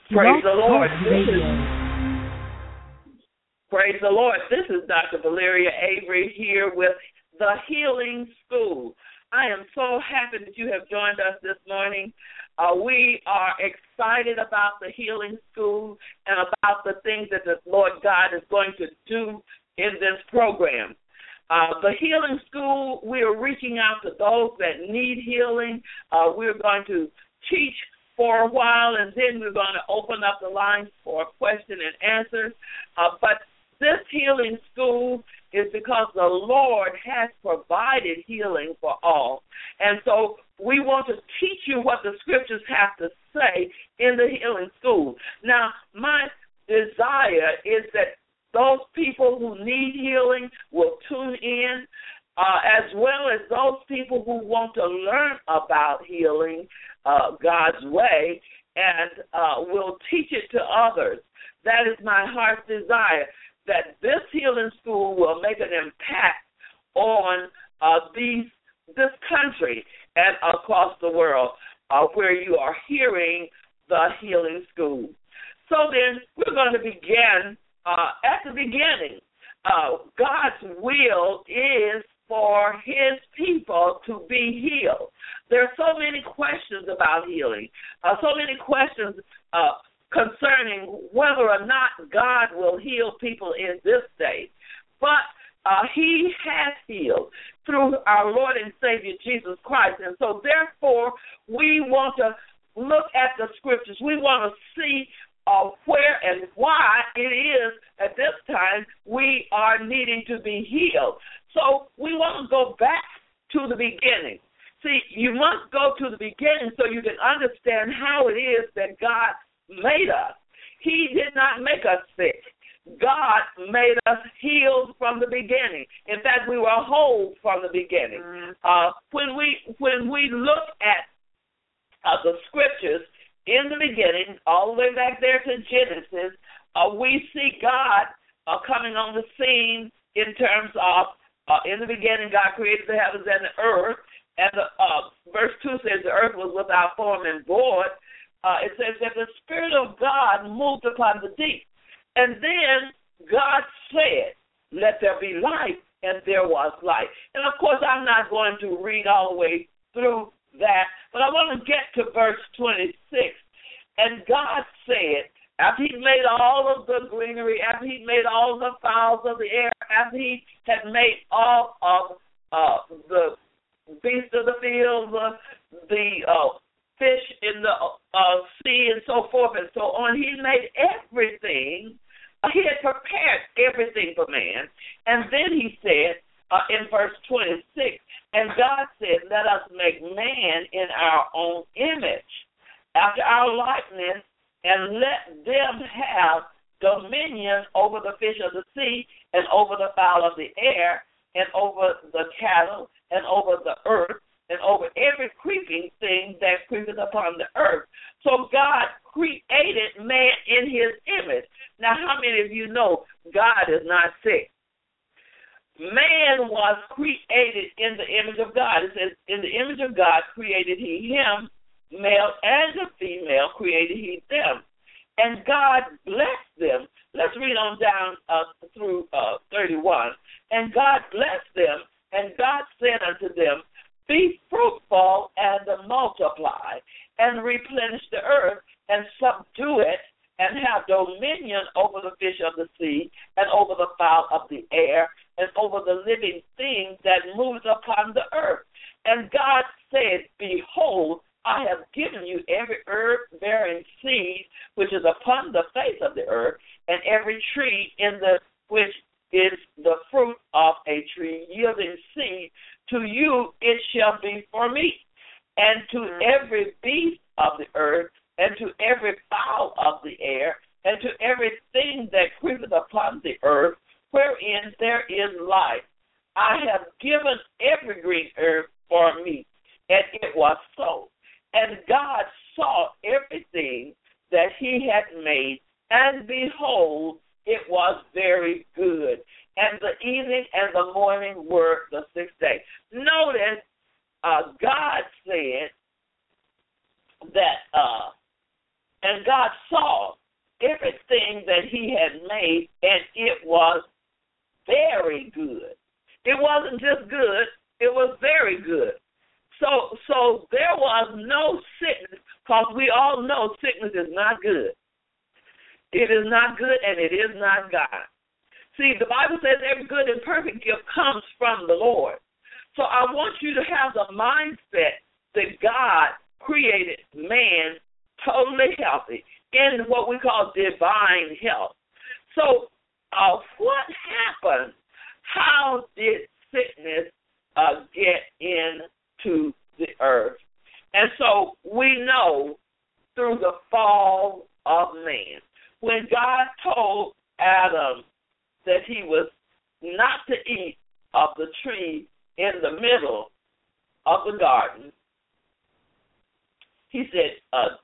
Praise the Lord. Praise the Lord. This is Dr. Valeria Avery here with the Healing School. I am so happy that you have joined us this morning. We are excited about the Healing School and about the things that the Lord God is going to do in this program. The Healing School, we are reaching out to those that need healing. We're going to teach for a while, and then we're going to open up the lines for question and answers. But this Healing School is because the Lord has provided healing for all. And so we want to teach you what the Scriptures have to say in the Healing School. Now, my desire is that those people who need healing will tune in, as well as those people who want to learn about healing God's way and will teach it to others. That is my heart's desire, that this Healing School will make an impact on this country and across the world where you are hearing the Healing School. So then we're going to begin at the beginning. God's will is for his people to be healed. There are so many questions about healing, so many questions concerning whether or not God will heal people in this day. But he has healed through our Lord and Savior Jesus Christ. And so therefore we want to look at the Scriptures. We want to see where and why it is at this time we are needing to be healed. So we want to go back to the beginning. See, you must go to the beginning so you can understand how it is that God made us. He did not make us sick. God made us healed from the beginning. In fact, we were whole from the beginning. When we look at the Scriptures in the beginning, all the way back there to Genesis, we see God coming on the scene in terms of, in the beginning, God created the heavens and the earth. And verse 2 says the earth was without form and void. It says that the Spirit of God moved upon the deep. And then God said, let there be light, and there was light. And, of course, I'm not going to read all the way through that, but I want to get to verse 26. And God said, after he made all of the greenery, after he made all the fowls of the air, after he had made all of the beasts of the field, the fish in the sea, and so forth and so on. He made everything. He had prepared everything for man. And then he said in verse 26, and God said, let us make man in our own image, after our likeness, and let them have dominion over the fish of the sea, and over the fowl of the air, and over the cattle, and over the earth, and over every creeping thing that creepeth upon the earth. So God created man in his image. Now, how many of you know God is not sick? Man was created in the image of God. It says, in the image of God created he him, male and the female created he them. And God blessed them. Let's read on down through 31. And God blessed them, and God said unto them, be fruitful and multiply, and replenish the earth, and subdue it, and have dominion over the fish of the sea, and over the fowl of the air, and over the living thing that moves upon the earth. And God said, behold, I have given you every herb bearing seed which is upon the face of the earth, and every tree in the which is the fruit of a tree yielding seed. To you it shall be for meat, and to every beast of the earth, and to every fowl of the air, and to everything that creepeth upon the earth, wherein there is life. I have given every green herb for meat, and it was so. And God saw everything that he had made, and behold, it was very good. And the evening and the morning were the sixth day. Notice God said that, and And God saw everything that he had made, and it was very good. It wasn't just good, it was very good. So there was no sickness, because we all know sickness is not good. It is not good, and it is not God. See, the Bible says every good and perfect gift comes from the Lord. So I want you to have the mindset that God created man totally healthy in what we call divine health. So what happened? How did sickness get into the earth? And so we know through the fall of man. When God told Adam that he was not to eat of the tree in the middle of the garden, he said,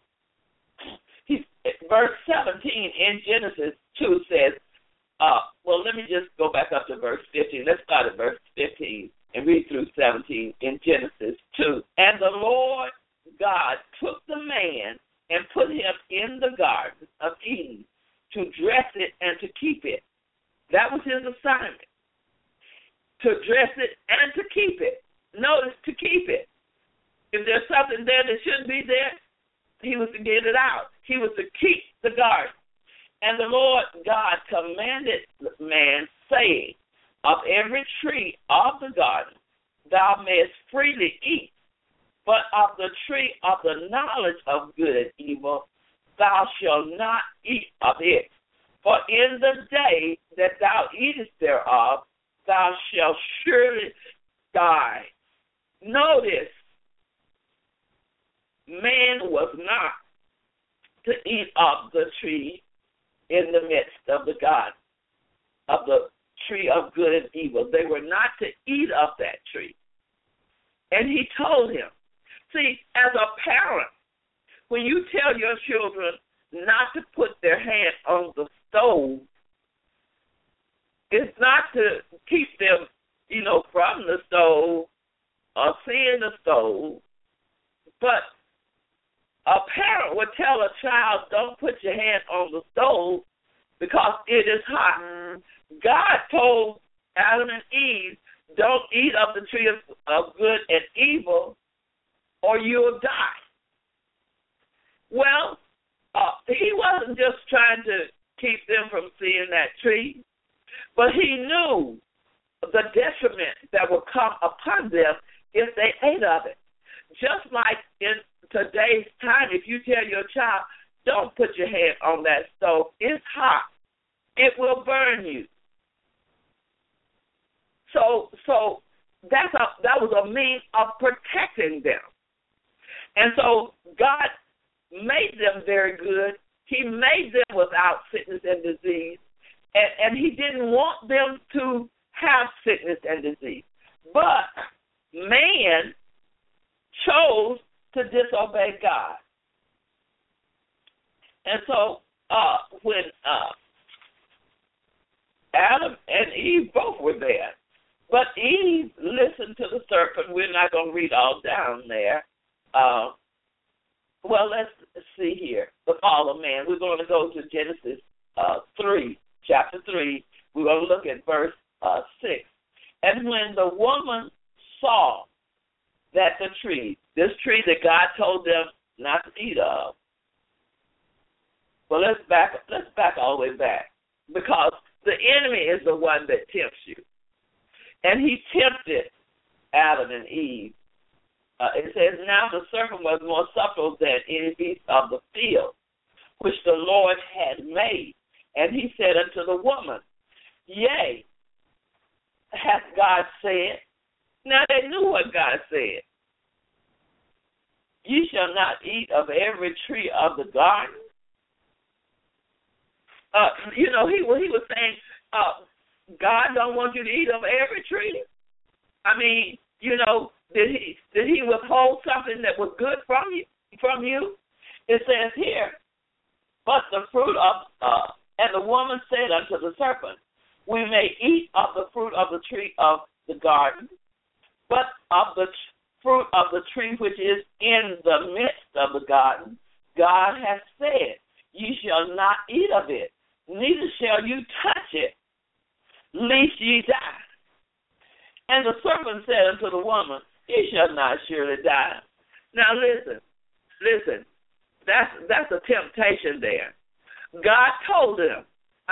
verse 17 in Genesis 2 says, well, let me just go back up to verse 15. Let's start at verse 15 and read through 17 in Genesis 2. And the Lord God took the man and put him in the garden of Eden to dress it and to keep it. That was his assignment, to dress it and to keep it. Notice, to keep it. If there's something there that shouldn't be there, he was to get it out. He was to keep the garden. And the Lord God commanded man, saying, of every tree of the garden thou mayest freely eat, but of the tree of the knowledge of good and evil thou shalt not eat of it. For in the day that thou eatest thereof, thou shalt surely die. Notice, man was not to eat of the tree in the midst of the garden, of the tree of good and evil. They were not to eat of that tree. And he told him, see, as a parent, when you tell your children not to put their hand on the stove, it's not to keep them, from the stove or seeing the stove, but a parent would tell a child, don't put your hand on the stove because it is hot. God told Adam and Eve, don't eat of the tree of good and evil or you'll die. Well, he wasn't just trying to keep them from seeing that tree, but he knew the detriment that would come upon them if they ate of it. Just like in today's time, if you tell your child, don't put your hand on that stove, it's hot, it will burn you. So that was a means of protecting them. And so God made them very good. He made them without sickness and disease, and he didn't want them to have sickness and disease. But man chose to disobey God. And so when Adam and Eve both were there, but Eve listened to the serpent. We're not going to read all down there. Well, let's see here. The fall of man. We're going to go to Genesis 3, chapter 3. We're going to look at verse 6. And when the woman saw that the tree, this tree that God told them not to eat of, well, let's back all the way back, because the enemy is the one that tempts you. And he tempted Adam and Eve. It says, now the serpent was more subtle than any beast of the field, which the Lord had made. And he said unto the woman, yea, hath God said? Now they knew what God said. Ye shall not eat of every tree of the garden. He was saying, God don't want you to eat of every tree. I mean, did he withhold something that was good from you? It says here, but the fruit of, and the woman said unto the serpent, we may eat of the fruit of the tree of the garden, but of the fruit of the tree which is in the midst of the garden, God has said, shall not eat of it, neither shall you touch it, lest ye die. And the serpent said unto the woman, Ye shall not surely die. Now listen, that's a temptation there. God told them,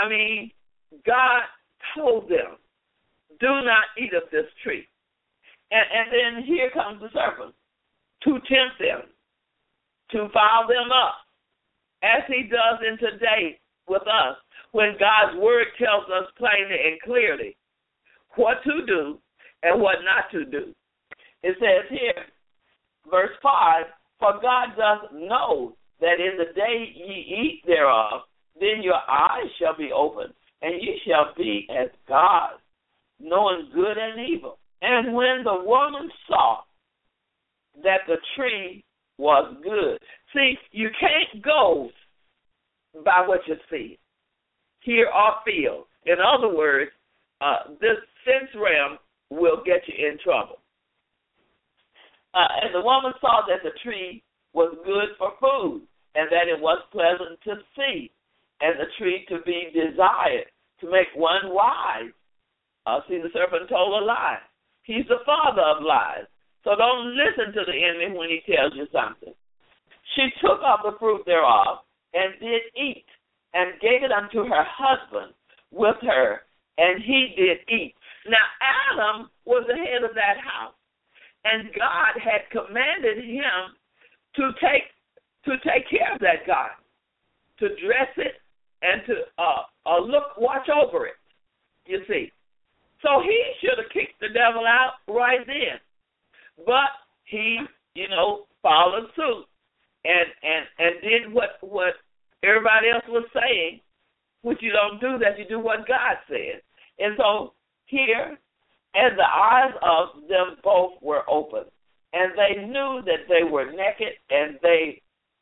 do not eat of this tree. And then here comes the serpent to tempt them, to foul them up, as he does in today with us, when God's word tells us plainly and clearly what to do and what not to do. It says here, verse 5, For God doth know that in the day ye eat thereof, then your eyes shall be opened, and ye shall be as gods, knowing good and evil. And when the woman saw that the tree was good. See, you can't go by what you see, hear, or feel. In other words, this sense realm will get you in trouble. And the woman saw that the tree was good for food, and that it was pleasant to see, and the tree to be desired, to make one wise. See, the serpent told a lie. He's the father of lies. So don't listen to the enemy when he tells you something. She took of the fruit thereof, and did eat, and gave it unto her husband with her, and he did eat. Now Adam was the head of that house, and God had commanded him to take care of that garden, to dress it, and to watch over it, you see. So he should have kicked the devil out right then. But he, followed suit and did what everybody else was saying, which you don't do that, you do what God said. And so here, and the eyes of them both were open, and they knew that they were naked, and they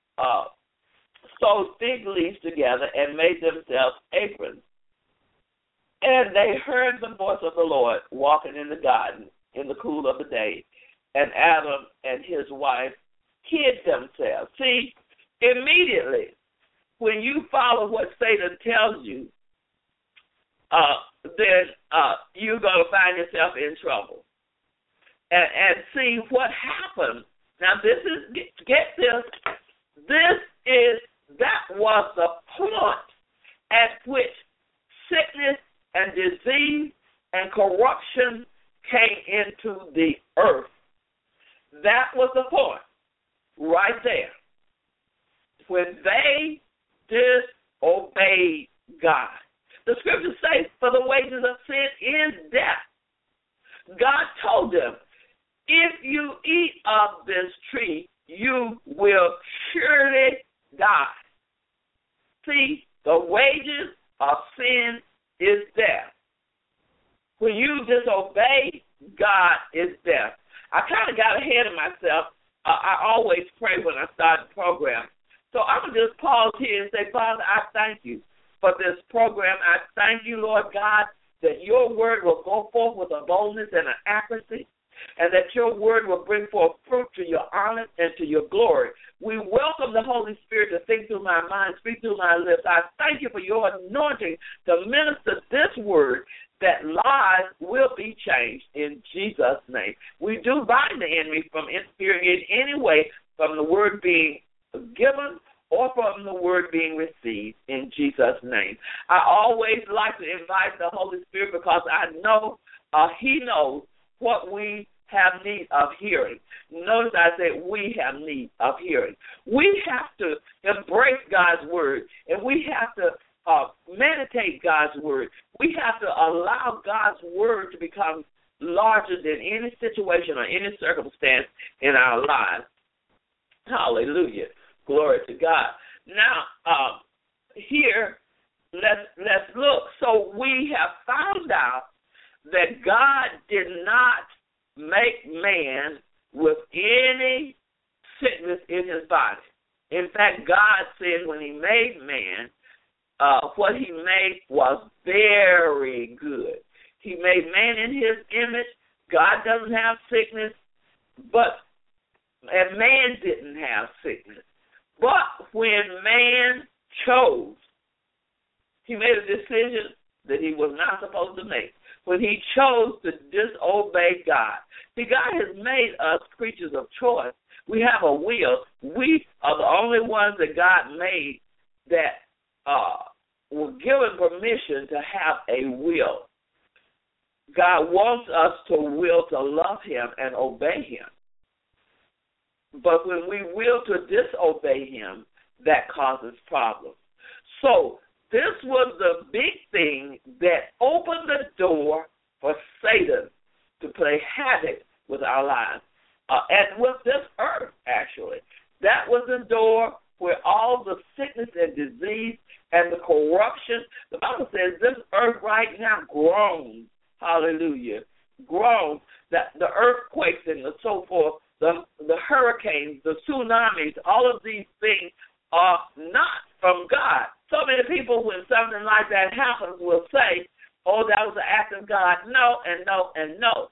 sewed fig leaves together and made themselves aprons. And they heard the voice of the Lord walking in the garden in the cool of the day, and Adam and his wife hid themselves. See, immediately when you follow what Satan tells you, then you're going to find yourself in trouble. And see what happened. Now get this, that was the point at which sickness and disease and corruption came into the earth. That was the point right there. When they disobeyed God. The scriptures say, for the wages of sin is death. God told them, if you eat of this tree, you will surely die. See, the wages of sin is death. When you disobey, God is death. I kind of got ahead of myself. I always pray when I start the program. So I'm going to just pause here and say, Father, I thank you for this program. I thank you, Lord God, that your word will go forth with a boldness and an accuracy, and that your word will bring forth fruit to your honor and to your glory. We welcome the Holy Spirit to think through my mind, speak through my lips. I thank you for your anointing to minister this word, that lives will be changed in Jesus' name. We do bind the enemy from interfering in any way from the word being given or from the word being received in Jesus' name. I always like to invite the Holy Spirit because I know he knows what we have need of hearing. Notice I said we have need of hearing. We have to embrace God's word, and we have to meditate God's word. We have to allow God's word to become larger than any situation or any circumstance in our lives. Hallelujah. Glory to God. Now, here, let's look. So we have found out that God did not make man with any sickness in his body. In fact, God said when he made man, what he made was very good. He made man in his image. God doesn't have sickness, and man didn't have sickness. But when man he made a decision that he was not supposed to make when he chose to disobey God. See, God has made us creatures of choice. We have a will. We are the only ones that God made that were given permission to have a will. God wants us to will to love him and obey him. But when we will to disobey him, that causes problems. So this was the big thing that opened the door for Satan to play havoc with our lives. And with this earth, actually. That was the door where all the sickness and disease and the corruption, the Bible says this earth right now groans, hallelujah, groans, that the earthquakes and so forth, the hurricanes, the tsunamis, all of these things are not from God. So many people, when something like that happens, will say, oh, that was an act of God. No, and no, and no.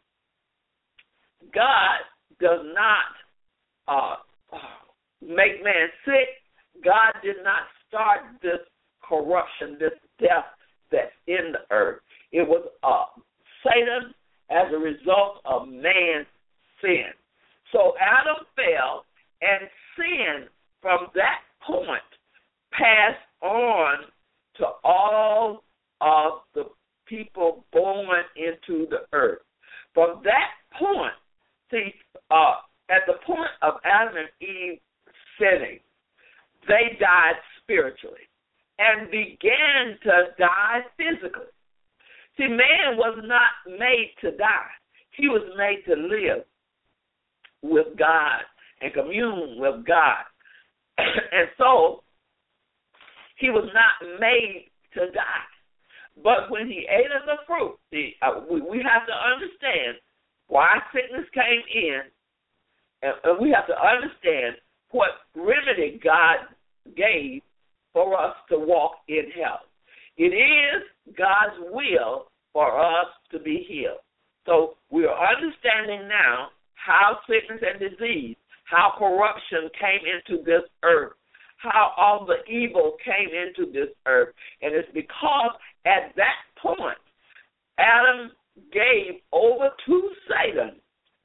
God does not make man sick. God did not start this corruption, this death that's in the earth. It was Satan as a result of man's sin. So Adam fell, and sin from that point passed on to all of the people born into the earth. From that point, see, at the point of Adam and Eve sinning, they died spiritually and began to die physically. See, man was not made to die. He was made to live with God and commune with God. And so he was not made to die. But when he ate of the fruit, we have to understand why sickness came in, and we have to understand what remedy God gave for us to walk in health. It is God's will for us to be healed. So we are understanding now how sickness and disease, how corruption came into this earth, how all the evil came into this earth. And it's because at that point, Adam gave over to Satan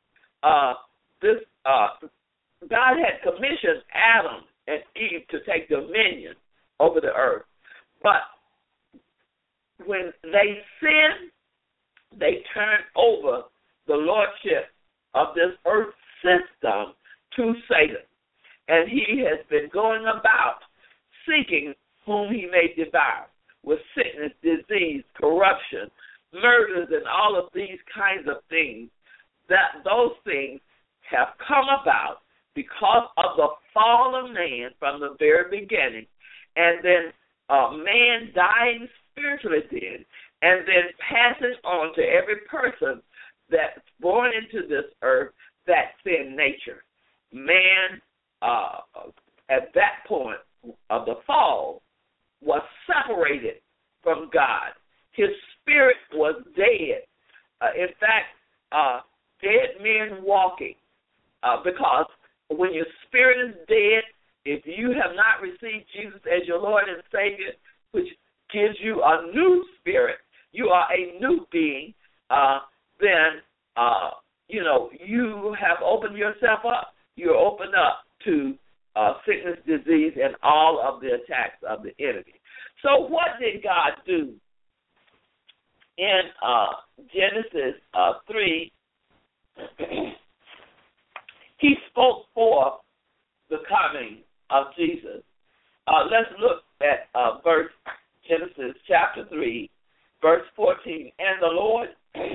God had commissioned Adam and Eve to take dominion over the earth. But when they sinned, they turned over the lordship of this earth system to Satan. And he has been going about seeking whom he may devour with sickness, disease, corruption, murders, and all of these kinds of things. That those things have come about because of the fall of man from the very beginning, and then man dying spiritually then, and then passing on to every person that's born into this earth that sin nature. Man, at that point of the fall, was separated from God. His spirit was dead. In fact, dead men walking, because when your spirit is dead, if you have not received Jesus as your Lord and Savior, which gives you a new spirit, you are a new being, then, you have opened yourself up. You're opened up to sickness, disease, and all of the attacks of the enemy. So what did God do? In Genesis 3, he spoke forth the coming of Jesus. Let's look at Genesis chapter 3, verse 14. And the Lord,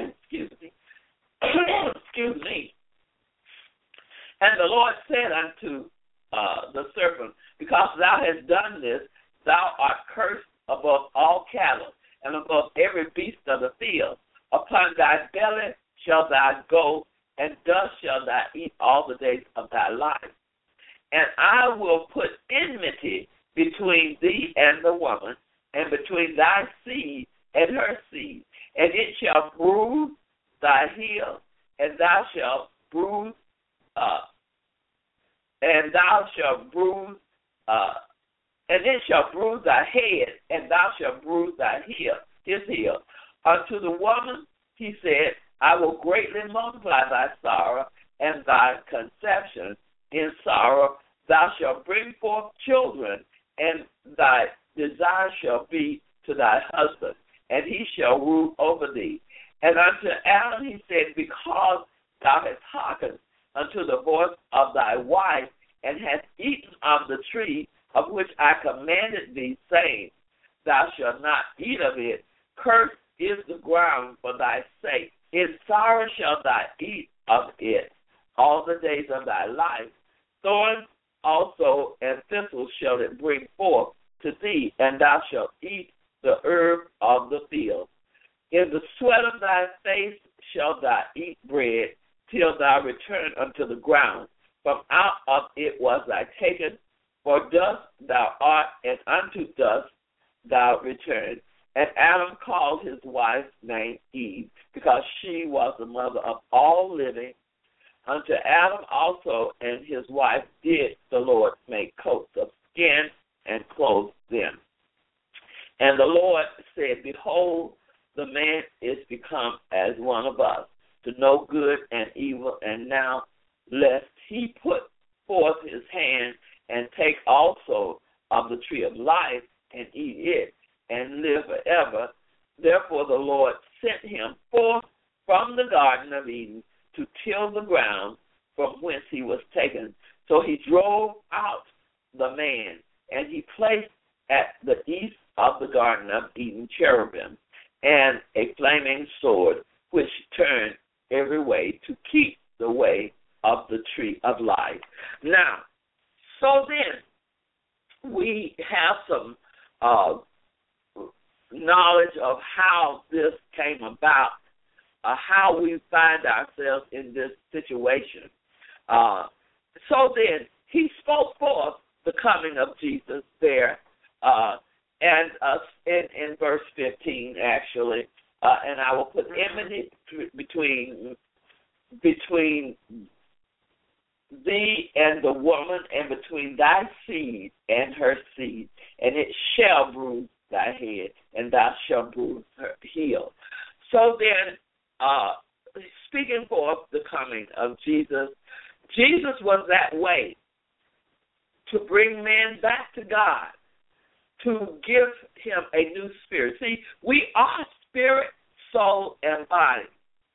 and the Lord said unto the serpent, because thou hast done this, thou art cursed above all cattle, and above every beast of the field. Upon thy belly shalt thou go, and dust shalt thou eat all the days of thy life. And I will put enmity between thee and the woman, and between thy seed and her seed, and it shall bruise thy heel, and thou shalt bruise and it shall bruise thy head, and thou shalt bruise his heel. Unto the woman he said, I will greatly multiply thy sorrow and thy conception. In sorrow thou shalt bring forth children, and thy desire shall be to thy husband, and he shall rule over thee. And unto Adam he said, because thou hast hearkened unto the voice of thy wife, and hast eaten of the tree of which I commanded thee, saying, thou shalt not eat of it. Cursed is the ground for thy sake. In sorrow shalt thou eat of it all the days of thy life. Thorns also and thistles shall it bring forth to thee, and thou shalt eat the herb of the field. In the sweat of thy face shalt thou eat bread, till thou return unto the ground. From out of it was thou taken, for dust thou art, and unto dust thou return. And Adam called his wife's name Eve, because she was the mother of all living. Unto Adam also and his wife did the Lord make coats of skin and clothe them. And the Lord said, behold, the man is become as one of us, to know good and evil, and now lest he put forth his hand and take also of the tree of life and eat it and live forever. Therefore the Lord sent him forth from the Garden of Eden to till the ground from whence he was taken. So he drove out the man, and he placed at the east of the Garden of Eden cherubim and a flaming sword, which turned every way to keep the way of the tree of life. Now, so then, we have some knowledge of how this came about, how we find ourselves in this situation. So then, he spoke forth the coming of Jesus there, and in verse 15, actually, and I will put enmity between thee and the woman, and between thy seed and her seed, and it shall bruise thy head, and thou shalt bruise her heel. So then, speaking forth the coming of Jesus, Jesus was that way to bring man back to God, to give him a new spirit. See, we are spirit, soul, and body.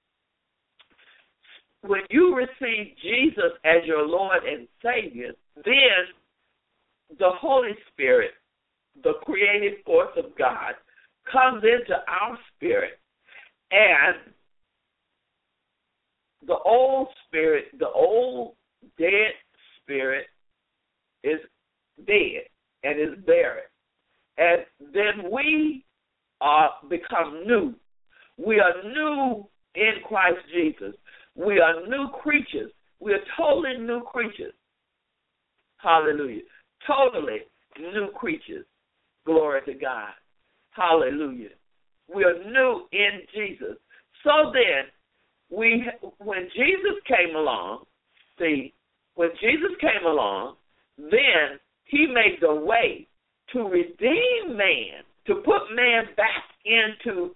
When you receive Jesus as your Lord and Savior, then the Holy Spirit, the creative force of God, comes into our spirit, and the old spirit, the old dead spirit, is dead and is buried. And then we become new. We are new in Christ Jesus. We are new creatures. We are totally new creatures. Hallelujah. Totally new creatures. Glory to God. Hallelujah. We are new in Jesus. So then, when Jesus came along, then he made the way to redeem man, to put man back into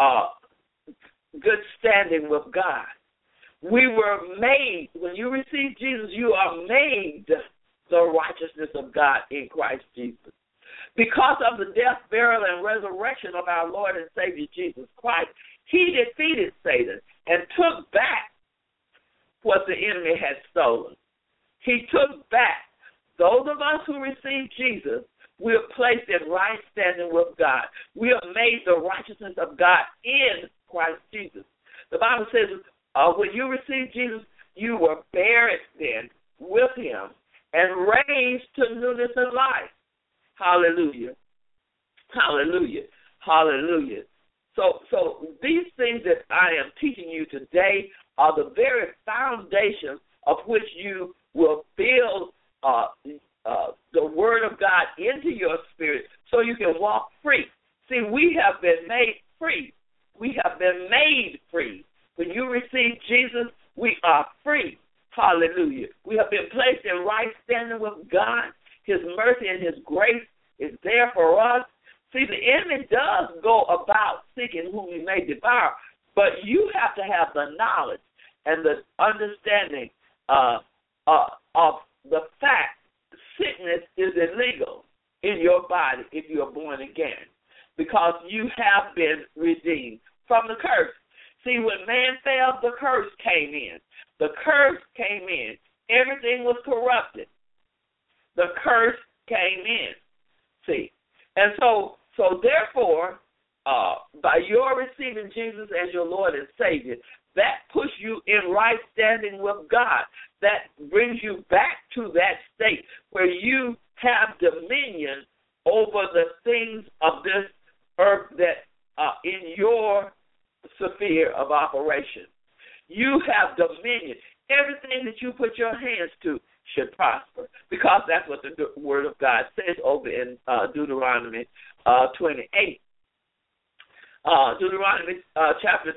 good standing with God. We were made, when you receive Jesus, you are made the righteousness of God in Christ Jesus. Because of the death, burial, and resurrection of our Lord and Savior Jesus Christ, he defeated Satan and took back what the enemy had stolen. He took back. Those of us who receive Jesus, we are placed in right standing with God. We are made the righteousness of God in Christ Jesus. The Bible says, when you receive Jesus, you were buried then with him and raised to newness of life. Hallelujah. Hallelujah. Hallelujah. So these things that I am teaching you today are the very foundation of which you will build the Word of God into your spirit so you can walk free. See, we have been made free. We have been made free. When you receive Jesus, we are free. Hallelujah. We have been placed in right standing with God. His mercy and his grace for us, see, the enemy does go about seeking whom he may devour, but you have to have the knowledge and the understanding of the fact sickness is illegal in your body if you are born again, because you have been redeemed from the curse. See, when man fell, the curse came in. The curse came in. Everything was corrupted. The curse came in. See, and so therefore, by your receiving Jesus as your Lord and Savior, that puts you in right standing with God. That brings you back to that state where you have dominion over the things of this earth that are in your sphere of operation. You have dominion. Everything that you put your hands to should prosper, because that's what the Word of God says over in Deuteronomy 28. Deuteronomy chapter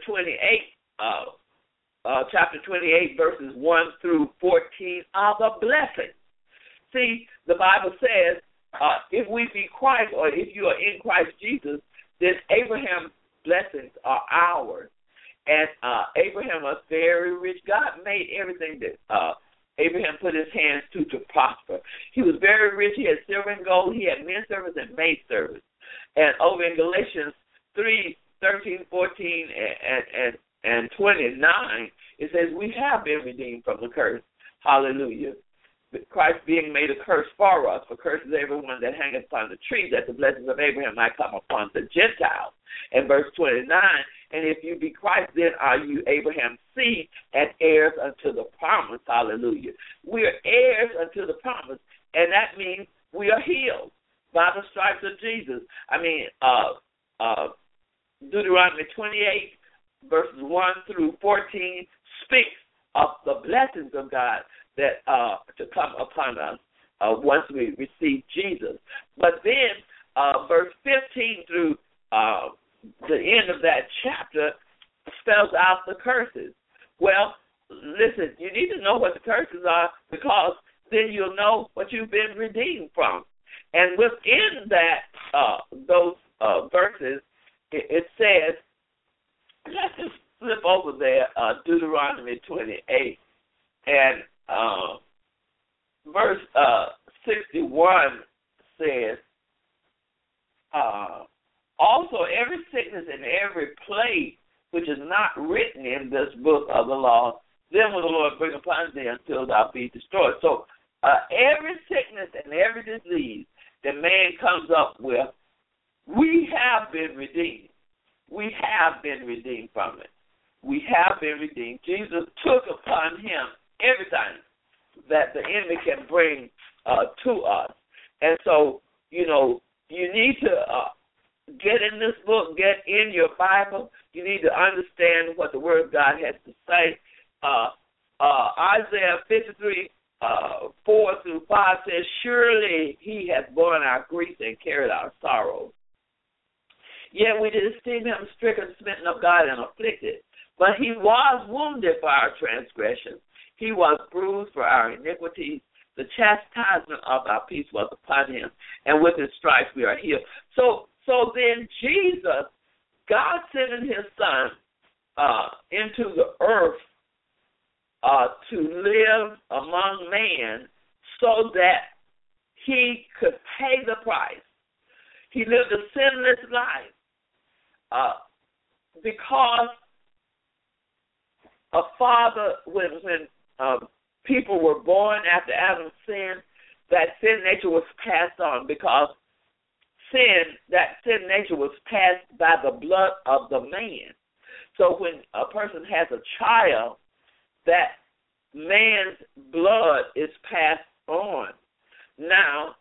28, verses 1 through 14 are the blessings. See, the Bible says, if we be Christ, or if you are in Christ Jesus, then Abraham's blessings are ours. And Abraham was very rich. God made everything that Abraham put his hands to prosper. He was very rich. He had silver and gold. He had men servants and maid servants. And over in Galatians 3:13, 14, and 29, it says we have been redeemed from the curse. Hallelujah. Christ being made a curse for us, for curse is everyone that hangeth upon the tree, that the blessings of Abraham might come upon the Gentiles. And verse 29, and if you be Christ, then are you Abraham's seed and heirs unto the promise. Hallelujah. We are heirs unto the promise, and that means we are healed by the stripes of Jesus. Deuteronomy 28, verses 1 through 14 speaks of the blessings of God that to come upon us once we receive Jesus. But then verse 15 through the end of that chapter spells out the curses. Well, listen, you need to know what the curses are, because then you'll know what you've been redeemed from. And within that, those verses, it says, let's just flip over there, Deuteronomy 28, and verse 61 says, also every sickness and every plague which is not written in this book of the law, then will the Lord bring upon thee until thou be destroyed. So every sickness and every disease that man comes up with, we have been redeemed. We have been redeemed from it. We have been redeemed. Jesus took upon him everything that the enemy can bring to us. And so, you need to get in this book, get in your Bible. You need to understand what the Word of God has to say. Isaiah 53, 4 through 5 says, surely he hath borne our grief and carried our sorrows. Yet we did esteem him stricken, smitten of God, and afflicted. But he was wounded for our transgressions. He was bruised for our iniquities. The chastisement of our peace was upon him, and with his stripes we are healed. So then Jesus, God sending his son into the earth to live among man so that he could pay the price. He lived a sinless life because a father, when people were born after Adam's sin, that sin nature was passed on, because that sin nature was passed by the blood of the man. So when a person has a child, that man's blood is passed on. Now,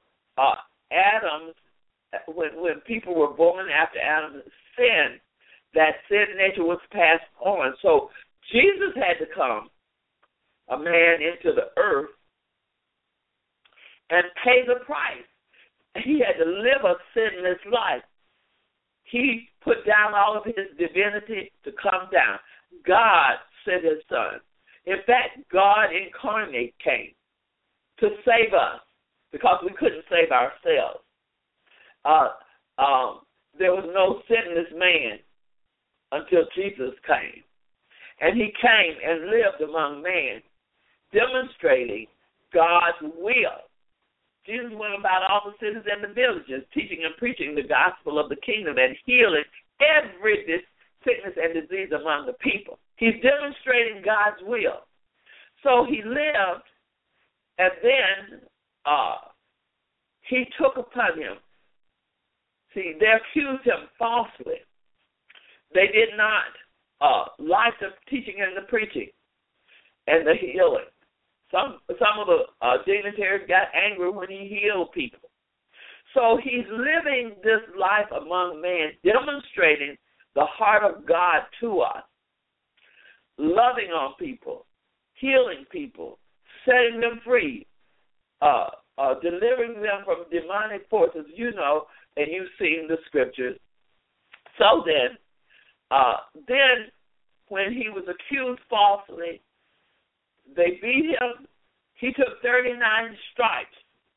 when people were born after Adam's sin, that sin nature was passed on. So Jesus had to come, a man, into the earth and pay the price. He had to live a sinless life. He put down all of his divinity to come down. God sent his son. In fact, God incarnate came to save us, because we couldn't save ourselves. there was no sinless man until Jesus came. And he came and lived among men, demonstrating God's will. Jesus went about all the cities and the villages, teaching and preaching the gospel of the kingdom and healing every sickness and disease among the people. He's demonstrating God's will. So he lived, and then he took upon him. See, they accused him falsely. They did not like the teaching and the preaching and the healing. Some of the dignitaries got angry when he healed people. So he's living this life among men, demonstrating the heart of God to us, loving on people, healing people, setting them free, delivering them from demonic forces, you know, and you've seen the scriptures. So then when he was accused falsely, they beat him. He took 39 stripes.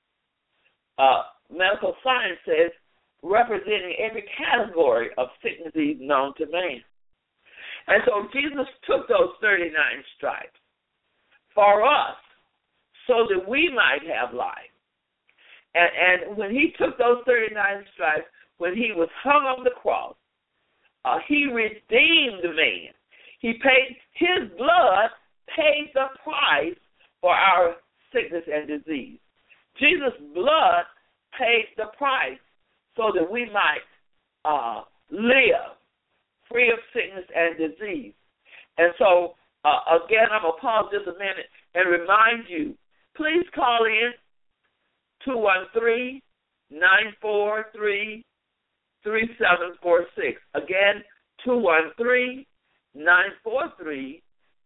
Medical science says representing every category of sickness known to man. And so Jesus took those 39 stripes for us so that we might have life. And when he took those 39 stripes, when he was hung on the cross, he redeemed man. He paid, his blood paid the price for our sickness and disease. Jesus' blood paid the price so that we might live free of sickness and disease. And so, again, I'm going to pause just a minute and remind you, please call in 213-943-3746. Again, 213-943-3746.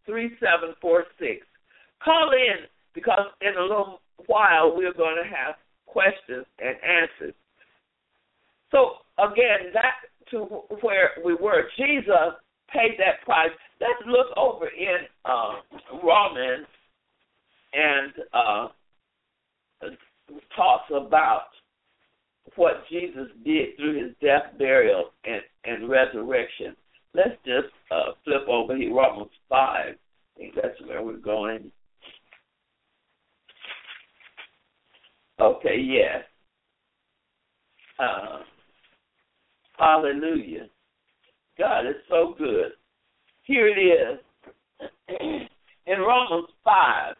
Call in because in a little while we're going to have questions and answers. So, again, that to where we were, Jesus paid that price. Let's look over in Romans and talks about what Jesus did through his death, burial, and resurrection. Let's just flip over here, Romans 5. I think that's where we're going. Okay, yes. Hallelujah. God is so good. Here it is. In Romans 5,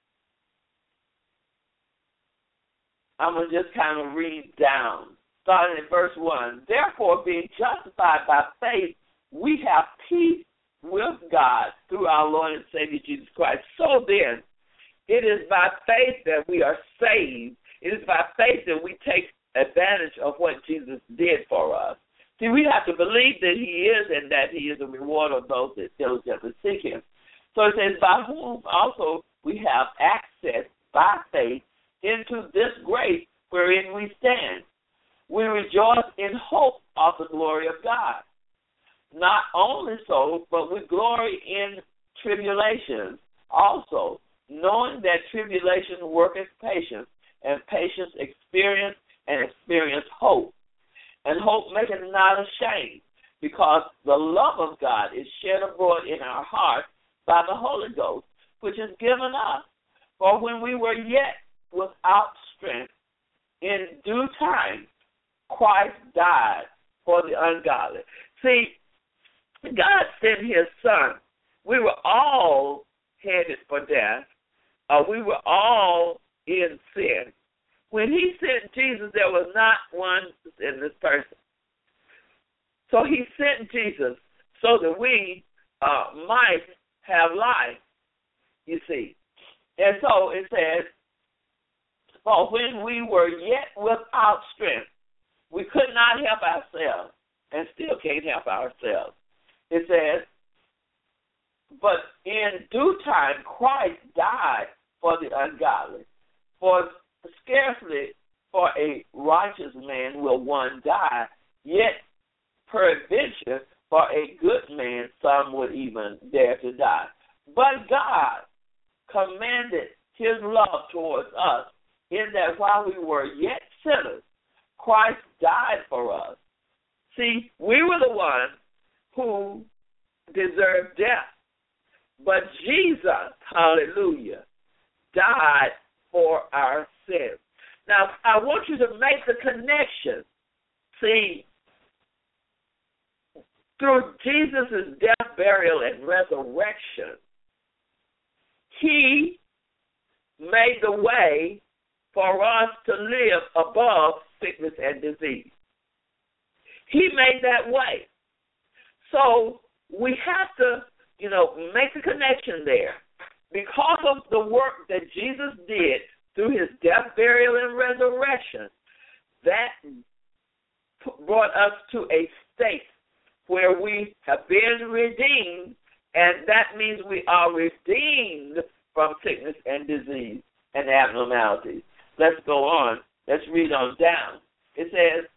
I'm going to just kind of read down, starting in verse 1. Therefore, being justified by faith, we have peace with God through our Lord and Savior Jesus Christ. So then, it is by faith that we are saved. It is by faith that we take advantage of what Jesus did for us. See, we have to believe that he is and that he is a reward of those that diligently seek him. So it says, by whom also we have access by faith into this grace wherein we stand. We rejoice in hope of the glory of God. Not only so, but we glory in tribulations also, knowing that tribulation worketh patience, and patience experience, and experience hope. And hope maketh not ashamed, because the love of God is shed abroad in our hearts by the Holy Ghost, which is given us. For when we were yet without strength, in due time Christ died for the ungodly. See, God sent his son. We were all headed for death. We were all in sin. When he sent Jesus, there was not one sinless person. So he sent Jesus so that we might have life, you see. And so it says, for when we were yet without strength, we could not help ourselves and still can't help ourselves. It says, but in due time Christ died for the ungodly. For scarcely for a righteous man will one die, yet peradventure for a good man some would even dare to die. But God commanded his love towards us in that while we were yet sinners, Christ died for us. See, we were the ones who deserved death. But Jesus, hallelujah, died for our sins. Now, I want you to make the connection. See, through Jesus' death, burial, and resurrection, he made the way for us to live above sickness and disease. He made that way. So we have to, make the connection there. Because of the work that Jesus did through his death, burial, and resurrection, that brought us to a state where we have been redeemed, and that means we are redeemed from sickness and disease and abnormalities. Let's go on. Let's read on down. It says,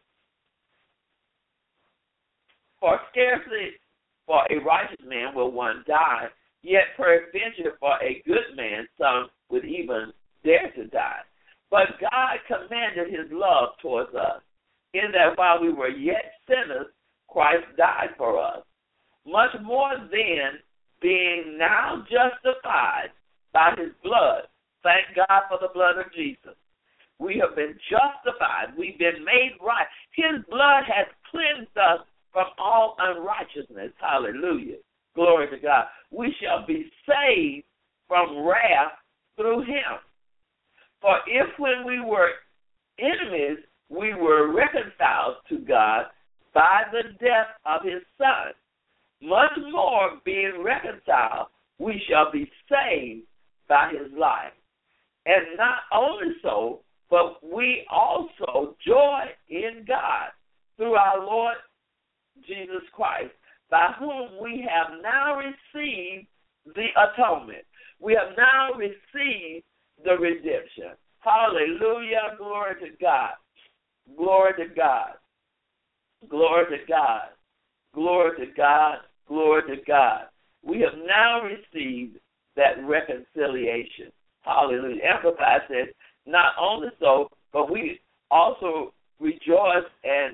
for scarcely for a righteous man will one die, yet peradventure for a good man some would even dare to die. But God commanded his love towards us, in that while we were yet sinners, Christ died for us. Much more then, being now justified by his blood, thank God for the blood of Jesus. We have been justified. We've been made right. His blood has cleansed us from all unrighteousness. Hallelujah. Glory to God. We shall be saved from wrath through him. For if when we were enemies, we were reconciled to God by the death of his Son, much more being reconciled, we shall be saved by his life. And not only so, but we also joy in God through our Lord Jesus Christ, by whom we have now received the atonement. We have now received the redemption. Hallelujah. Glory to God. Glory to God. Glory to God. Glory to God. Glory to God. We have now received that reconciliation. Hallelujah. Amplified says, not only so, but we also rejoice and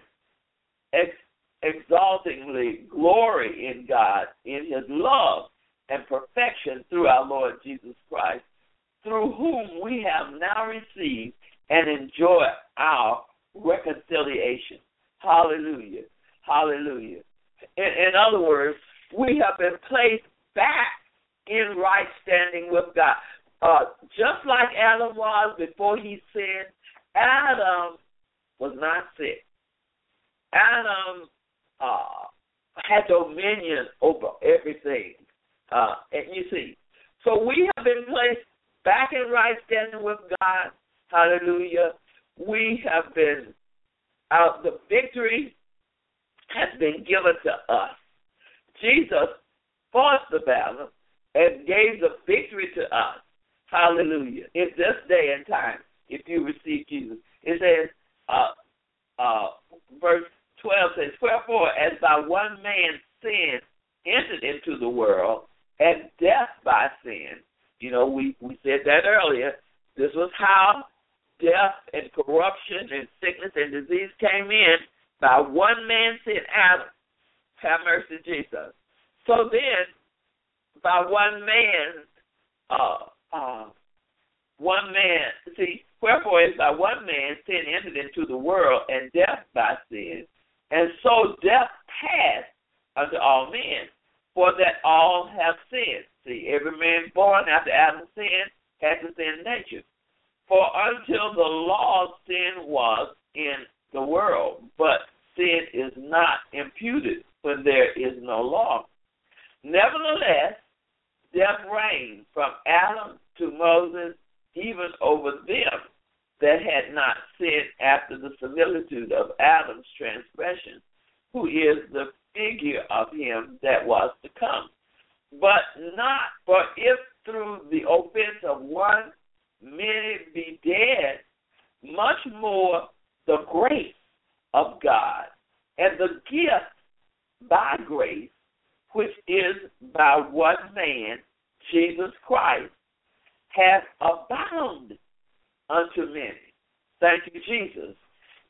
exaltingly glory in God, in his love and perfection through our Lord Jesus Christ, through whom we have now received and enjoy our reconciliation. Hallelujah. Hallelujah. In other words, we have been placed back in right standing with God. Just like Adam was before he sinned, Adam was not sick. Adam had dominion over everything. And you see, so we have been placed back in right standing with God. Hallelujah. We have been the victory has been given to us. Jesus fought the battle and gave the victory to us. Hallelujah. In this day and time, if you receive Jesus. It says, verse 12 says, wherefore, as by one man sin entered into the world, and death by sin. We said that earlier. This was how death and corruption and sickness and disease came in by one man sin, Adam. Have mercy, Jesus. So then, by one man, wherefore is by one man sin entered into the world, and death by sin, and so death passed unto all men, for that all have sinned. See, every man born after Adam's sin has the sin nature. For until the law, sin was in the world, but sin is not imputed when there is no law. Nevertheless, death reigned from Adam to Moses, even over them that had not sinned after the similitude of Adam's transgression, who is the figure of him that was to come. But if through the offense of one many be dead, much more the grace of God and the gift by grace, which is by one man, Jesus Christ, hath abounded unto many. Thank you, Jesus.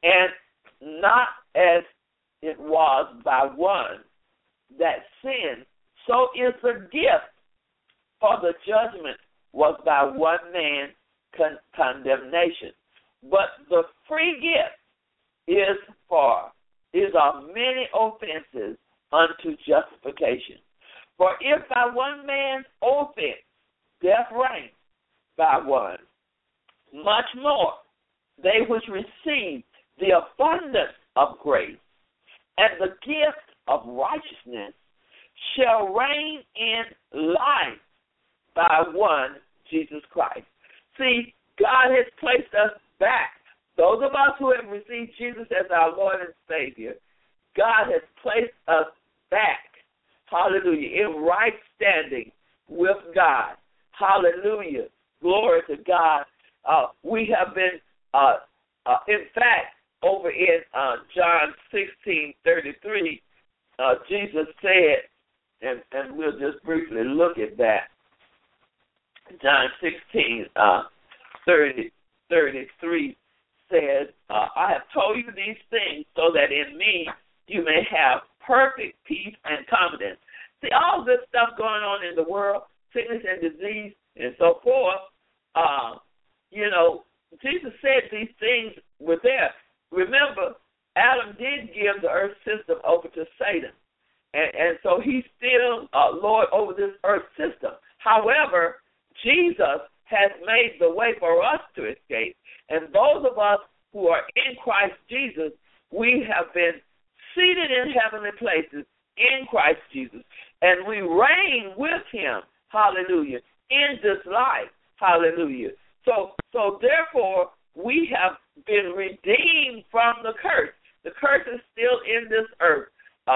And not as it was by one that sinned, so is the gift. For the judgment was by one man condemnation, but the free gift is of many offenses unto justification. For if by one man's offense death reigned by one, much more they which receive the abundance of grace and the gift of righteousness shall reign in life by one, Jesus Christ. See, God has placed us back. Those of us who have received Jesus as our Lord and Savior, God has placed us back, hallelujah, in right standing with God. Hallelujah. Glory to God. We have been, in fact, over in John 16:33, Jesus said, and we'll just briefly look at that. John 16:33 says, I have told you these things so that in me you may have perfect peace and confidence. See, all this stuff going on in the world, sickness and disease and so forth, Jesus said these things were there. Remember, Adam did give the earth system over to Satan. And so he's still Lord over this earth system. However, Jesus has made the way for us to escape. And those of us who are in Christ Jesus, we have been seated in heavenly places in Christ Jesus. And we reign with him, hallelujah, in this life, hallelujah. So therefore, we have been redeemed from the curse. The curse is still in this earth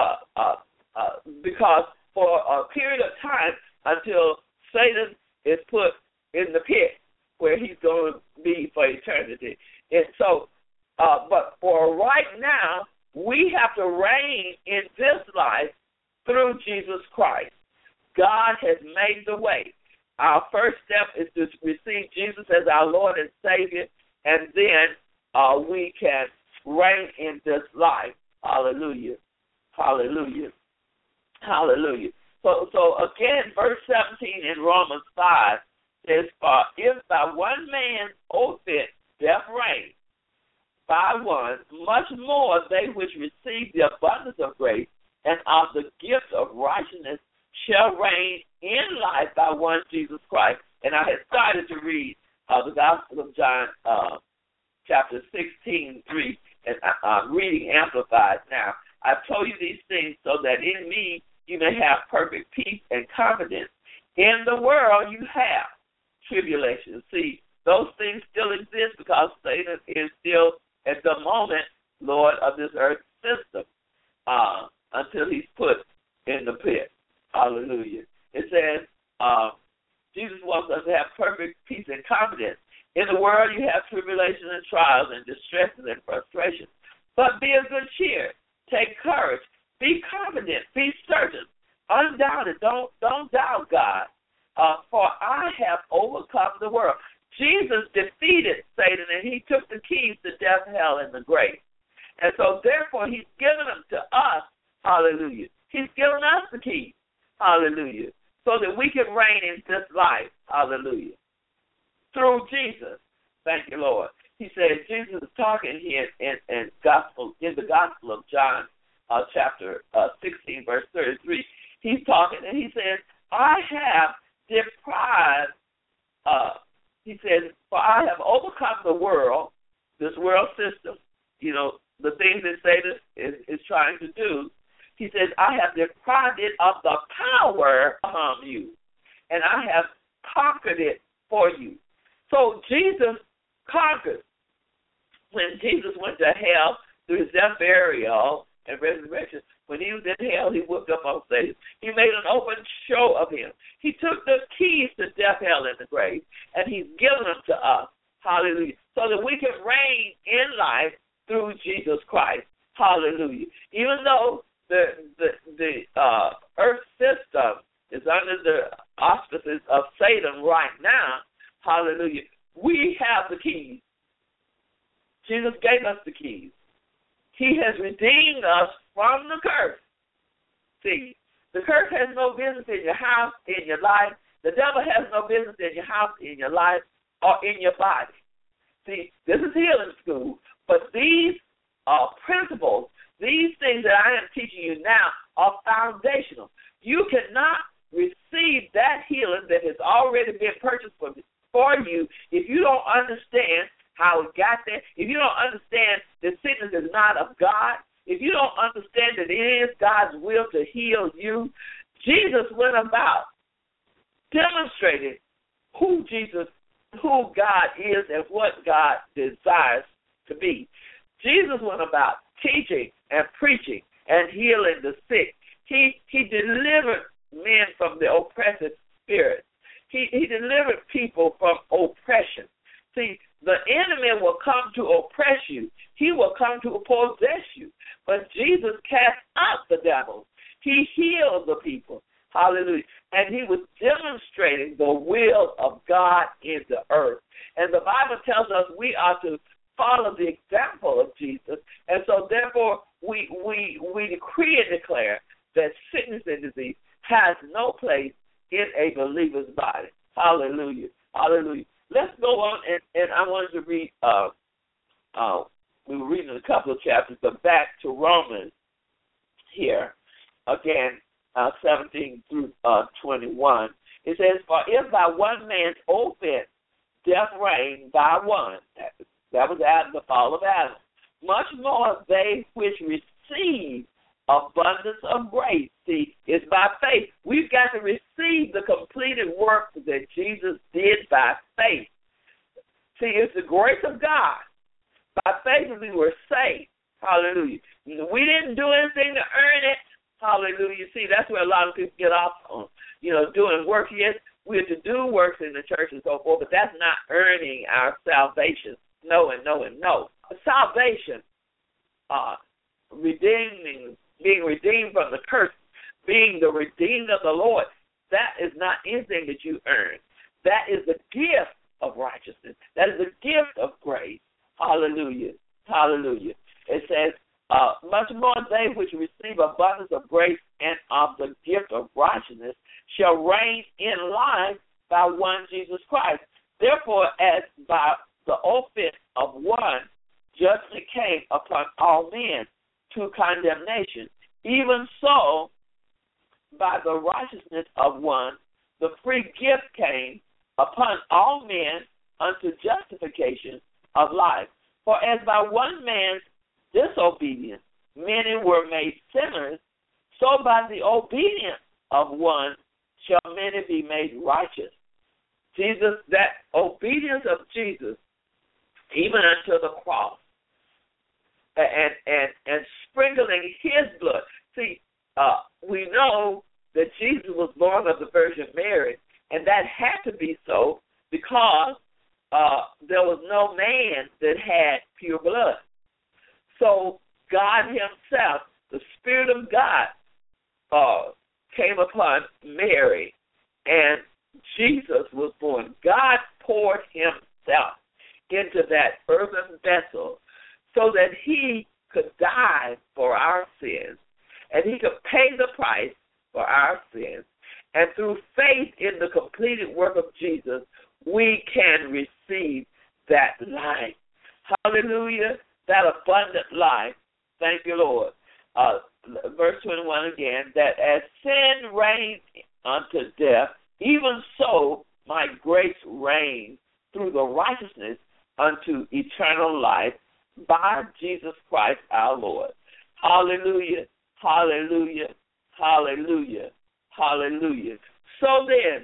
because for a period of time until Satan is put in the pit where he's going to be for eternity. And so, but for right now, we have to reign in this life through Jesus Christ. God has made the way. Our first step is to receive Jesus as our Lord and Savior, and then we can reign in this life. Hallelujah. Hallelujah. Hallelujah. So again, verse 17 in Romans 5 says, if by one man's offense death reigned by one, much more they which receive the abundance of grace and of the gift of righteousness shall reign in life by one, Jesus Christ. And I had started to read the Gospel of John, chapter 16:3, and I'm reading Amplified now. I've told you these things so that in me you may have perfect peace and confidence. In the world you have tribulation. See, those things still exist because Satan is still, at the moment, Lord of this earth system until he's put in the pit. Hallelujah. It says, Jesus wants us to have perfect peace and confidence. In the world you have tribulation and trials and distresses and frustrations. But be of good cheer. Take courage. Be confident. Be certain. Undoubted. Don't doubt God. For I have overcome the world. Jesus defeated Satan, and he took the keys to death, hell, and the grave. And so, therefore, he's given them to us. Hallelujah. He's given us the keys. Hallelujah. So that we can reign in this life. Hallelujah. Through Jesus. Thank you, Lord. He said, Jesus is talking here in the Gospel of John, chapter 16, verse 33. He's talking, and he says, I have deprived, he says, for I have overcome the world, this world system, the things that Satan is trying to do. He says, I have deprived it of the power among you, and I have conquered it for you. So Jesus conquered. When Jesus went to hell through his death, burial, and resurrection, when he was in hell, he whooped up on Satan. He made an open show of him. He took the keys to death, hell, and the grave, and he's given them to us. Hallelujah. So that we can reign in life through Jesus Christ. Hallelujah. Even though the earth system is under the auspices of Satan right now, hallelujah, we have the keys. Jesus gave us the keys. He has redeemed us from the curse. See, the curse has no business in your house, in your life. The devil has no business in your house, in your life, or in your body. See, this is healing school, but these principles, these things that I am teaching you now are foundational. You cannot receive that healing that has already been purchased for you if you don't understand how it got there, if you don't understand that sickness is not of God, if you don't understand that it is God's will to heal you. Jesus went about demonstrating who God is and what God desires to be. Jesus went about teaching and preaching and healing the sick. He delivered men from the oppressive spirit. He delivered people from oppression. See, the enemy will come to oppress you. He will come to possess you. But Jesus cast out the devils. He healed the people. Hallelujah. And he was demonstrating the will of God in the earth. And the Bible tells us we are to follow the example of Jesus. And so, therefore, we decree and declare that sickness and disease has no place in a believer's body. Hallelujah. Hallelujah. Let's go on, and I wanted to read, we were reading a couple of chapters, but back to Romans here, again, 17 through 21. It says, for if by one man's offense death reigned by one, that was Adam, the fall of Adam, much more they which receive abundance of grace. See, it's by faith. We've got to receive the completed work that Jesus did by faith. See, it's the grace of God. By faith we were saved. Hallelujah. We didn't do anything to earn it. Hallelujah. See, that's where a lot of people get off on, doing work. Yes, we're to do works in the church and so forth, but that's not earning our salvation. No and no and no. Salvation, being redeemed from the curse, being the redeemed of the Lord, that is not anything that you earn. That is the gift of righteousness. That is the gift of grace. Hallelujah. Hallelujah. It says, much more they which receive abundance of grace and of the gift of righteousness shall reign in life by one Jesus Christ. Therefore, as by the offense of one, judgment came upon all men to condemnation, even so, by the righteousness of one, the free gift came upon all men unto justification of life. For as by one man's disobedience many were made sinners, so by the obedience of one shall many be made righteous. Jesus, that obedience of Jesus, even unto the cross, and sprinkling his blood. See, we know that Jesus was born of the Virgin Mary, and that had to be so because there was no man that had pure blood. So God himself, the Spirit of God, came upon Mary, and Jesus was born. God poured himself into that earthen vessel so that he could die for our sins, and he could pay the price for our sins. And through faith in the completed work of Jesus, we can receive that life. Hallelujah, that abundant life. Thank you, Lord. Verse 21 again, that as sin reigned unto death, even so might grace reign through the righteousness unto eternal life by Jesus Christ our Lord. Hallelujah, hallelujah, hallelujah, hallelujah. So then,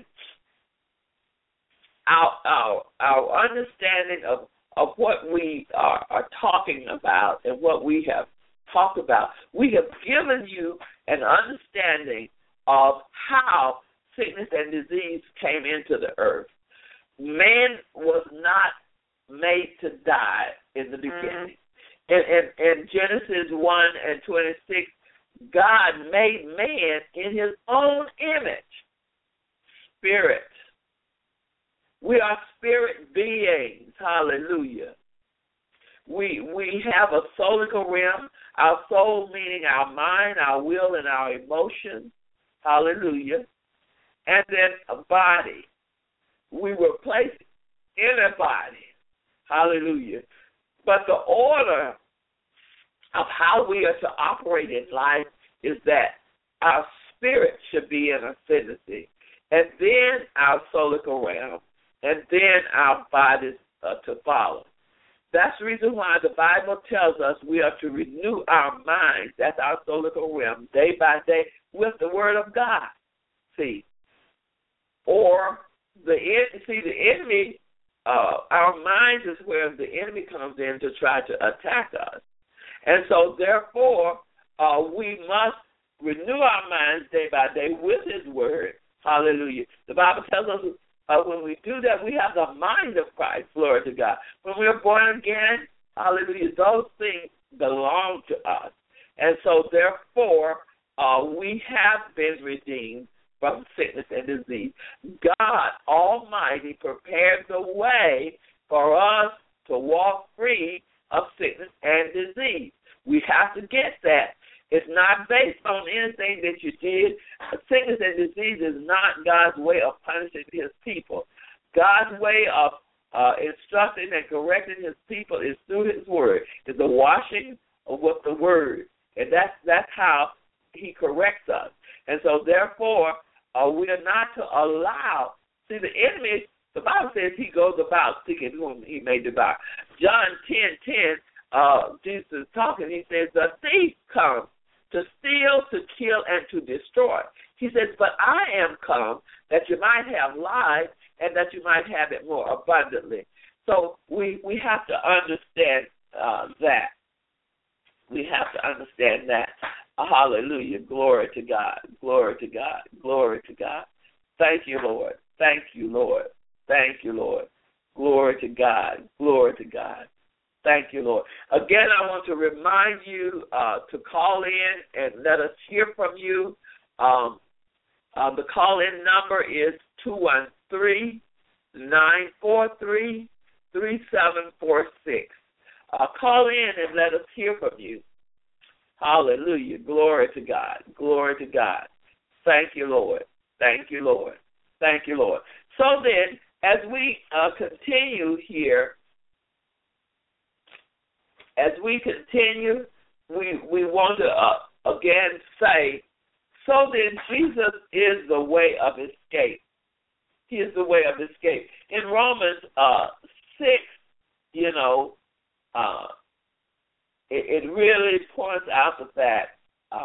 our understanding of what we are talking about and what we have talked about, we have given you an understanding of how sickness and disease came into the earth. Man was not made to die in the beginning. In Genesis 1:26, God made man in his own image, spirit. We are spirit beings. Hallelujah. we have a soulical realm, our soul meaning our mind, our will, and our emotions. Hallelujah. And then a body. We were placed in a body. Hallelujah. But the order of how we are to operate in life is that our spirit should be in ascendancy, and then our soulical realm, and then our bodies to follow. That's the reason why the Bible tells us we are to renew our minds, that's our soulical realm, day by day with the Word of God. See, or the enemy, our minds is where the enemy comes in to try to attack us. And so, therefore, we must renew our minds day by day with His Word. Hallelujah. The Bible tells us when we do that, we have the mind of Christ. Glory to God. When we are born again, hallelujah, those things belong to us. And so, therefore, we have been redeemed from sickness and disease. God Almighty prepared the way for us to walk free of sickness and disease. We have to get that. It's not based on anything that you did. Sickness and disease is not God's way of punishing His people. God's way of instructing and correcting His people is through His Word. It's the washing with the Word. And that's how He corrects us. And so, therefore, we are not to allow. See, the enemy, the Bible says he goes about seeking whom he may devour. John 10:10, Jesus is talking. He says, the thief comes to steal, to kill, and to destroy. He says, but I am come that you might have life and that you might have it more abundantly. So we have to understand that. We have to understand that. Hallelujah. Glory to God. Glory to God. Glory to God. Thank you, Lord. Thank you, Lord. Thank you, Lord. Glory to God. Glory to God. Thank you, Lord. Again, I want to remind you to call in and let us hear from you. The call-in number is 213-943-3746. Call in and let us hear from you. Hallelujah. Glory to God. Glory to God. Thank you, Lord. Thank you, Lord. Thank you, Lord. So then, as we continue here, we want to again say, so then Jesus is the way of escape. He is the way of escape. In Romans 6, it really points out the fact.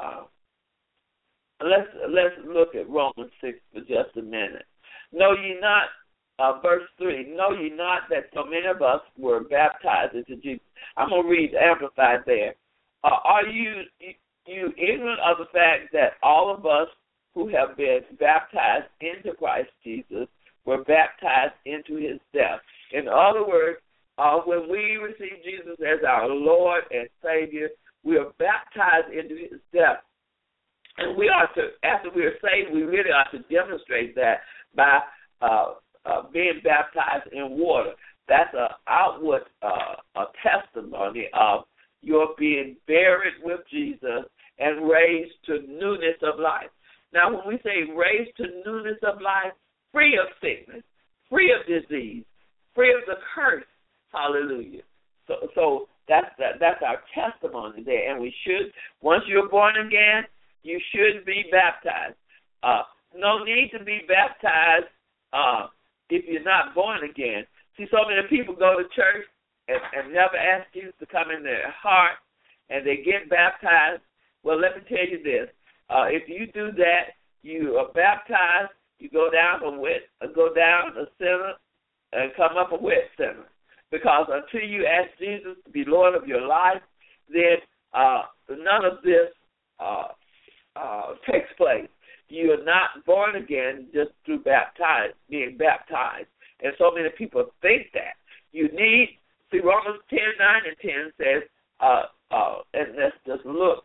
Let's look at Romans 6 for just a minute. Know ye not, verse 3, know ye not that so many of us were baptized into Jesus? I'm going to read Amplified there. Are you ignorant of the fact that all of us who have been baptized into Christ Jesus were baptized into His death? In other words, when we receive Jesus as our Lord and Savior, we are baptized into His death. And we are to, after we are saved, we really are to demonstrate that by being baptized in water. That's an outward a testimony of your being buried with Jesus and raised to newness of life. Now, when we say raised to newness of life, free of sickness, free of disease, free of the curse, hallelujah. So that's our testimony there. And we should, once you're born again, you should be baptized. No need to be baptized if you're not born again. See, so many people go to church and never ask Jesus to come in their heart, and they get baptized. Well, let me tell you this. If you do that, you are baptized, you go down a sinner and come up a wet sinner. Because until you ask Jesus to be Lord of your life, then none of this takes place. You are not born again just through being baptized. And so many people think that. You need, see, Romans 10:9 and 10 says, and let's just look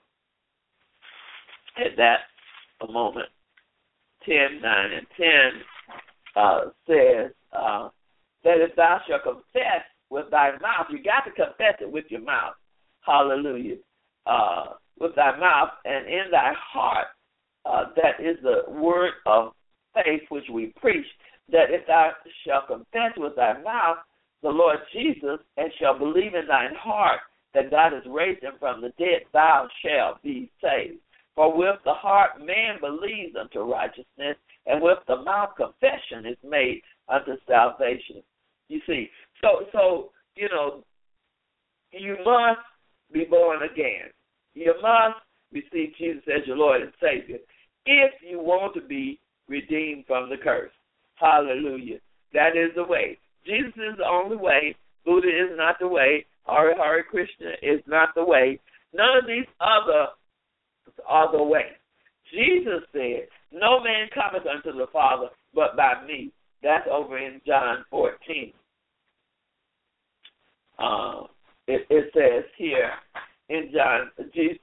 at that a moment. 10:9 and 10 says that if thou shalt confess with thy mouth. You got to confess it with your mouth. Hallelujah. With thy mouth and in thy heart. That is the word of faith which we preach, that if thou shalt confess with thy mouth the Lord Jesus, and shalt believe in thine heart that God has raised him from the dead, thou shalt be saved. For with the heart man believes unto righteousness, and with the mouth confession is made unto salvation. You see, so you know, you must be born again. You must receive Jesus as your Lord and Savior if you want to be redeemed from the curse. Hallelujah. That is the way. Jesus is the only way. Buddha is not the way. Hare Krishna is not the way. None of these other are the way. Jesus said, no man cometh unto the Father but by me. That's over in John 14. It says here in John, Jesus,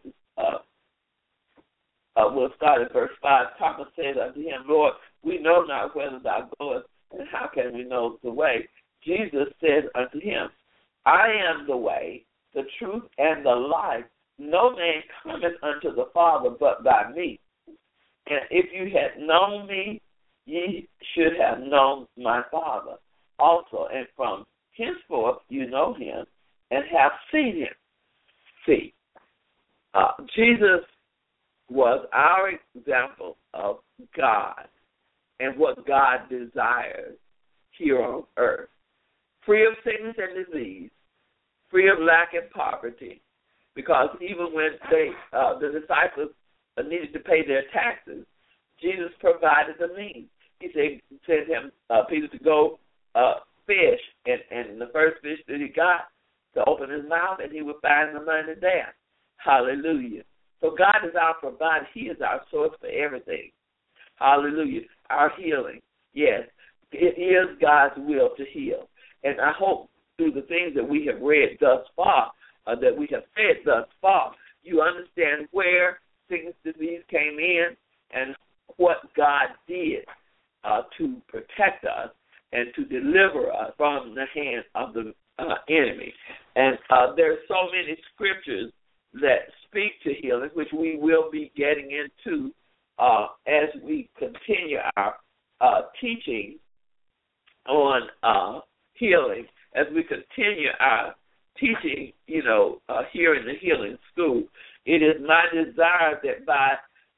we'll start at verse 5. Thomas said unto him, Lord, we know not whither thou goest, and how can we know the way? Jesus said unto him, I am the way, the truth, and the life. No man cometh unto the Father but by me. And if you had known me, ye should have known my Father also. And from henceforth you know him and have seen him. See, Jesus was our example of God and what God desires here on earth. Free of sickness and disease, free of lack and poverty, because even when the disciples needed to pay their taxes, Jesus provided the means. He sent him, Peter, to go fish, and the first fish that he got, to open his mouth, and he would find the money there. Hallelujah. So God is our provider. He is our source for everything. Hallelujah. Our healing. Yes, it is God's will to heal. And I hope through the things that we have read thus far, that we have said thus far, you understand where sickness, disease came in and what God did to protect us and to deliver us from the hand of the enemy. And there are so many scriptures that speak to healing, which we will be getting into as we continue our teaching on healing, as we continue our teaching, here in the Healing School. It is my desire that by,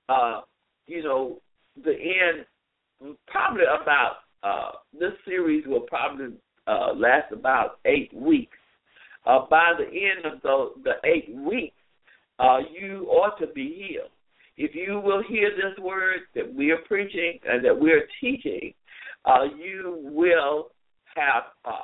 the end, probably about, this series will probably last about 8 weeks. By the end of the 8 weeks, you ought to be healed. If you will hear this word that we are preaching and that we are teaching, you will have,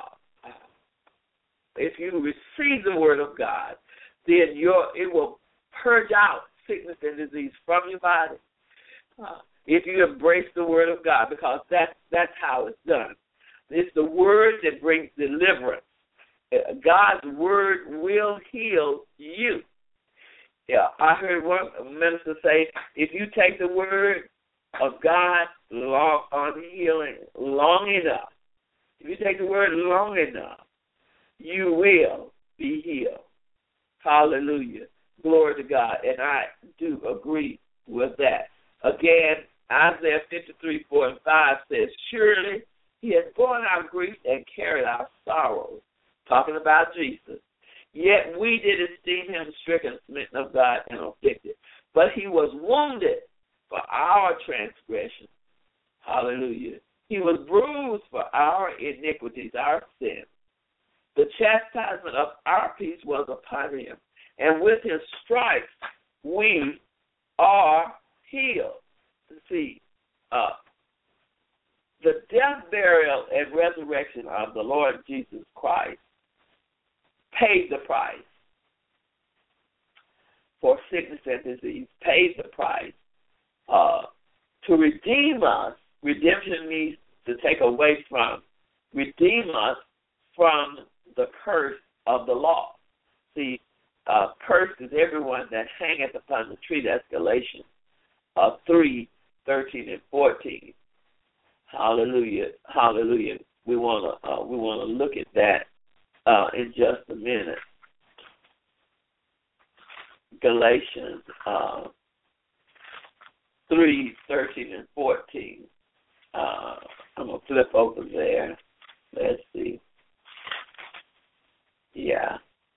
if you receive the word of God, then it will purge out sickness and disease from your body. If you embrace the word of God, because that's how it's done. It's the word that brings deliverance. God's word will heal you. Yeah, I heard one minister say, if you take the word of God on healing long enough, if you take the word long enough, you will be healed. Hallelujah. Glory to God. And I do agree with that. Again, Isaiah 53, 4 and 5 says, surely he has borne our grief and carried our sorrows. Talking about Jesus. Yet we did esteem him stricken, smitten of God, and afflicted. But he was wounded for our transgressions. Hallelujah. He was bruised for our iniquities, our sins. The chastisement of our peace was upon him, and with his stripes we are healed. See, the death, burial, and resurrection of the Lord Jesus Christ paid the price for sickness and disease, paid the price to redeem us. Redemption means to take away from, redeem us from the curse of the law. See, cursed is everyone that hangeth upon the tree. That's Galatians 3, 13 and 14. Hallelujah, hallelujah. We want to look at that in just a minute. Galatians 3:13 and 14. I'm going to flip over there. Let's see. Yeah.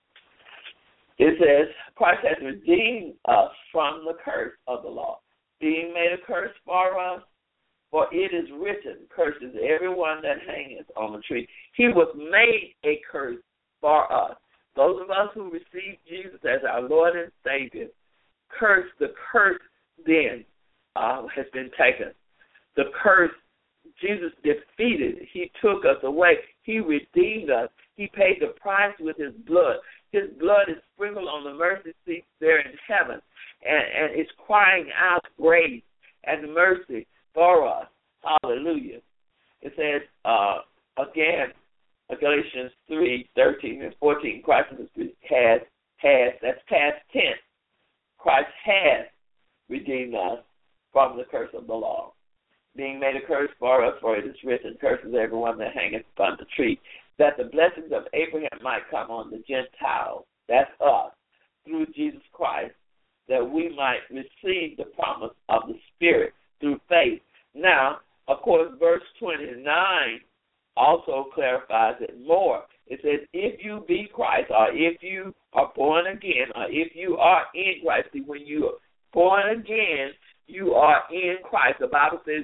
It says, Christ has redeemed us from the curse of the law, being made a curse for us. For it is written, cursed is everyone that hangeth on the tree. He was made a curse for us. Those of us who receive Jesus as our Lord and Savior, the curse then has been taken. The curse, Jesus defeated. He took us away. He redeemed us. He paid the price with his blood. His blood is sprinkled on the mercy seat there in heaven, and it's crying out grace and mercy for us. Hallelujah. It says, again, Galatians 3:13 and 14, Christ has, that's past tense. Christ has redeemed us from the curse of the law, being made a curse for us, for it is written, curses everyone that hangeth upon the tree, that the blessings of Abraham might come on the Gentiles, that's us, through Jesus Christ, that we might receive the promise of the Spirit through faith. Now, of course, verse 29 also clarifies it more. It says, if you be Christ, or if you are born again, or if you are in Christ. See, when you are born again, you are in Christ. The Bible says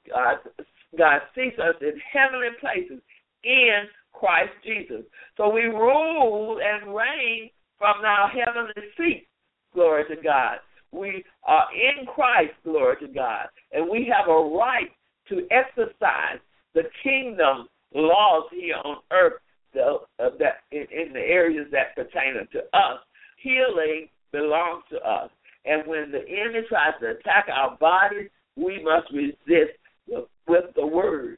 God seeks us in heavenly places in Christ Jesus. So we rule and reign from our heavenly seat. Glory to God. We are in Christ, glory to God, and we have a right to exercise the kingdom laws here on earth that in the areas that pertain to us. Healing belongs to us, and when the enemy tries to attack our bodies, we must resist with the word.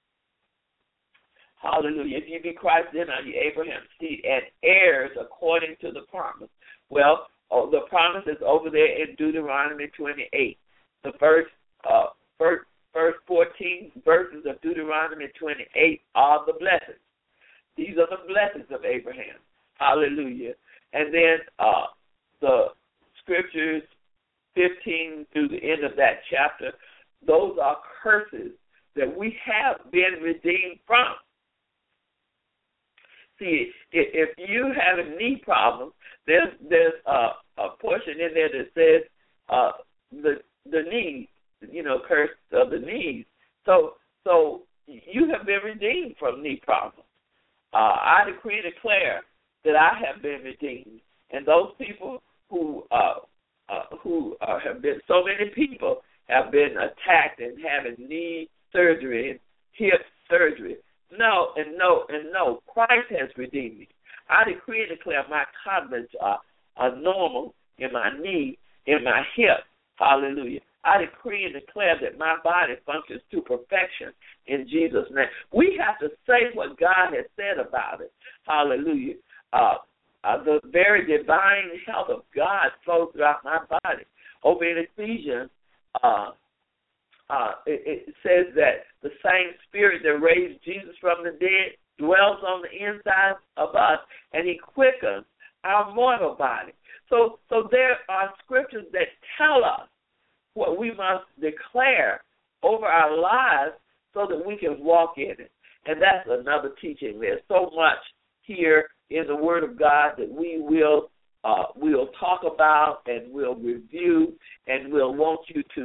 Hallelujah. If you be Christ, then are you Abraham's seed and heirs according to the promise. Well, the promise is over there in Deuteronomy 28. The first 14 verses of Deuteronomy 28 are the blessings. These are the blessings of Abraham. Hallelujah. And then the scriptures 15 through the end of that chapter, those are curses that we have been redeemed from. See, if you have a knee problem, there's a portion in there that says the knees, curse of the knees. So you have been redeemed from knee problems. I decree and declare that I have been redeemed, and those people who have been, so many people have been attacked and having knee surgery and hip surgery. No. Christ has redeemed me. I decree and declare my cartilage are normal in my knee, in my hip. Hallelujah. I decree and declare that my body functions to perfection in Jesus' name. We have to say what God has said about it. Hallelujah. The very divine health of God flows throughout my body. Over in Ephesians, it says that the same Spirit that raised Jesus from the dead dwells on the inside of us, and he quickens our mortal body. So there are scriptures that tell us what we must declare over our lives so that we can walk in it. And that's another teaching. There's so much here in the Word of God that we'll talk about and we'll review, and we'll want you to,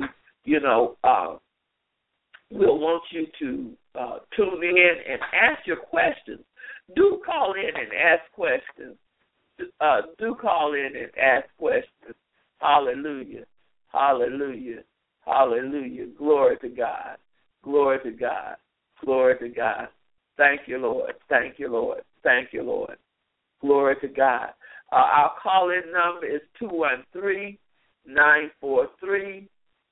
tune in and ask your questions. Do call in and ask questions. Do call in and ask questions. Hallelujah. Hallelujah. Hallelujah. Glory to God. Glory to God. Glory to God. Thank you, Lord. Thank you, Lord. Thank you, Lord. Glory to God. Our call-in number is 213-943-3746.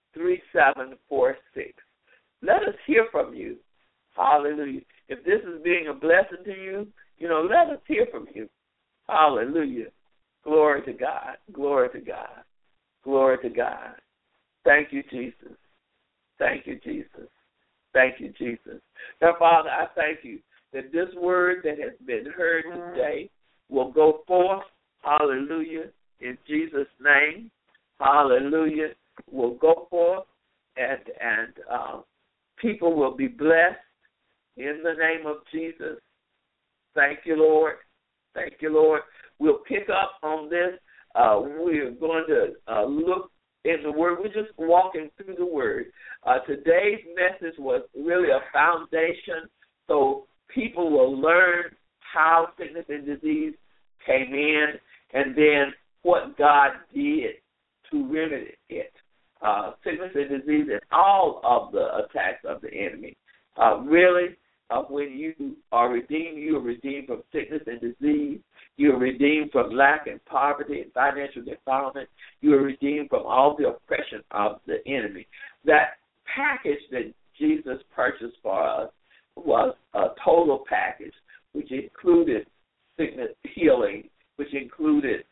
Let us hear from you. Hallelujah. If this is being a blessing to you, let us hear from you. Hallelujah. Glory to God. Glory to God. Glory to God. Thank you, Jesus. Thank you, Jesus. Thank you, Jesus. Now, Father, I thank you that this word that has been heard today will go forth, hallelujah, in Jesus' name, hallelujah, will go forth, and people will be blessed in the name of Jesus. Thank you, Lord. Thank you, Lord. We'll pick up on this. We're going to look in the Word. We're just walking through the Word. Today's message was really a foundation so people will learn how sickness and disease came in and then what God did to remedy it. Sickness and disease and all of the attacks of the enemy. Really, when you are redeemed, you are redeemed from sickness and disease. You are redeemed from lack and poverty and financial defilement. You are redeemed from all the oppression of the enemy. That package that Jesus purchased for us was a total package, which included sickness, healing, which included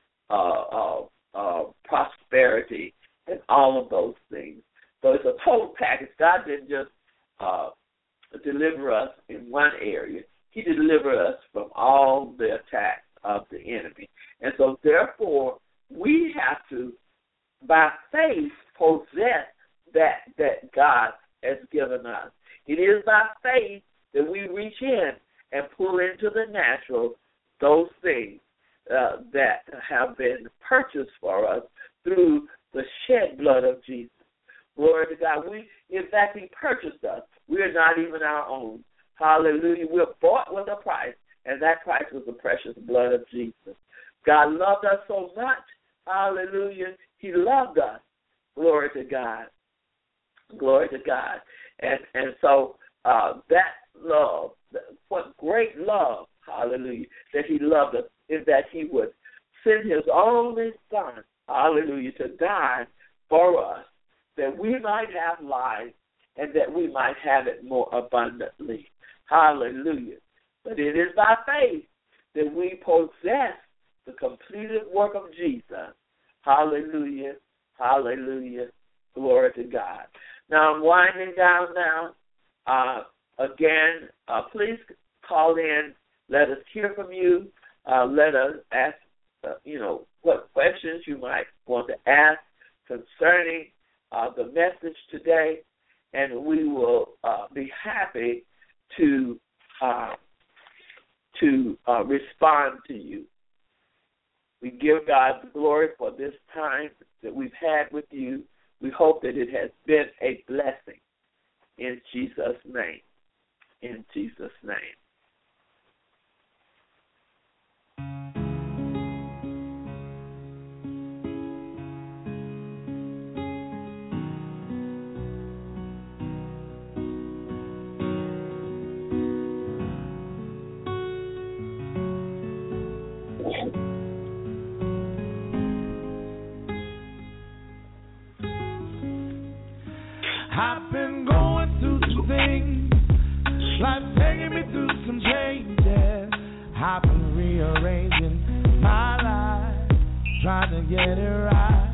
prosperity, and all of those things. So it's a total package. God didn't just deliver us in one area. He delivered us from all the attacks of the enemy. And so, therefore, we have to, by faith, possess that God has given us. It is by faith that we reach in and pull into the natural those things that have been purchased for us through the shed blood of Jesus. Glory to God. In fact, He purchased us. We are not even our own. Hallelujah. We're bought with a price, and that price was the precious blood of Jesus. God loved us so much. Hallelujah. He loved us. Glory to God. Glory to God. And so that love, what great love, hallelujah, that He loved us, is that He would send His only Son, hallelujah, to die for us, that we might have life and that we might have it more abundantly. Hallelujah. But it is by faith that we possess the completed work of Jesus. Hallelujah. Hallelujah. Glory to God. Now I'm winding down now. Again, please call in. Let us hear from you. Let us ask, what questions you might want to ask concerning the message today, and we will be happy to respond to you. We give God the glory for this time that we've had with you. We hope that it has been a blessing. In Jesus' name. In Jesus' name. I've been going through some things, life taking me through some changes. I've been rearranging my life, trying to get it right.